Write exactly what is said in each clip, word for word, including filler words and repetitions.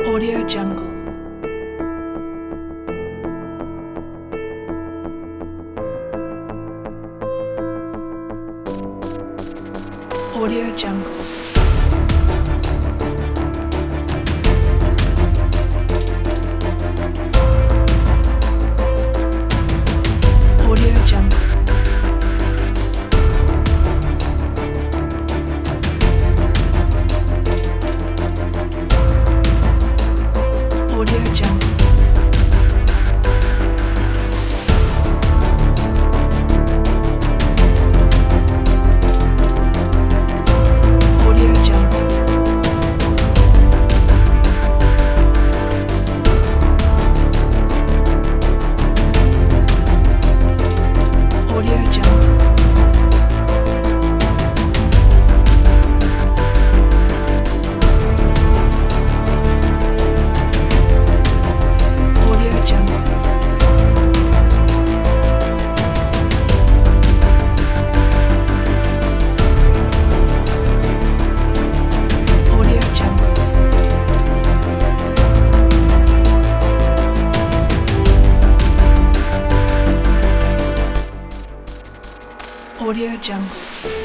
Audio Jungle. Audio Jungle. Audio Jungle. Audio Jungle. Audio Jungle. Audio Jungle. Audio Jungle. Audio Jungle. Audio Jungle.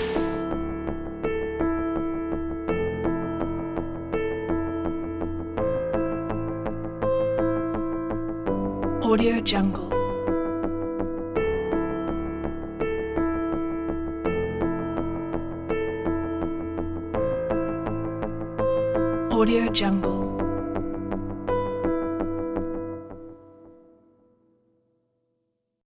Audio Jungle. Audio Jungle.